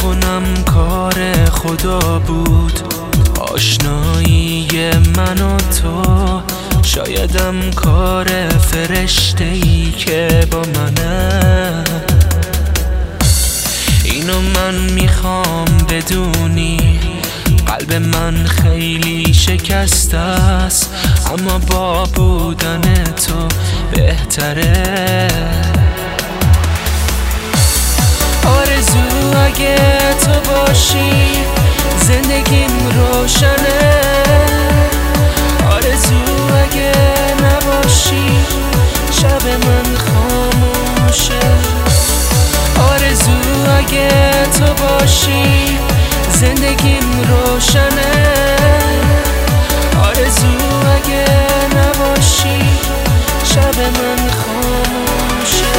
کنم کار خدا بود آشنایی من و تو، شایدم کار فرشته‌ای که با منه. اینو من میخوام بدونی، قلب من خیلی شکسته است، اما با بودن تو بهتره. آرزو اگه تو باشی زندگیم روشنه، آرزو اگه نباشی شب من خاموشه. آرزو اگه تو باشی زندگیم روشنه، آرزو اگه نباشی شب من خاموشه.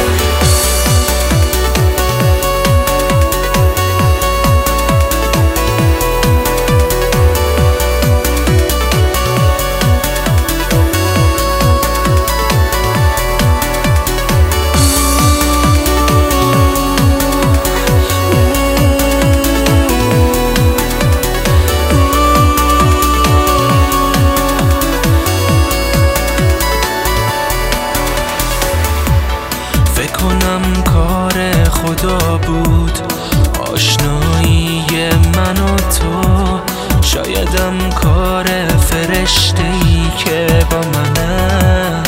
کنم کار خدا بود آشنایی من و تو، شایدم کار فرشته‌ای که با منه.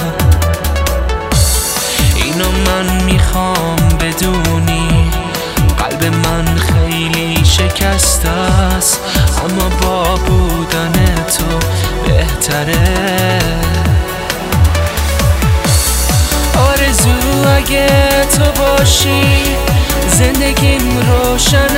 اینو من میخوام بدونی، قلب من خیلی شکسته است، اما با بودن تو بهتره. آرزو اگه تو باشی زندگیم روشنه،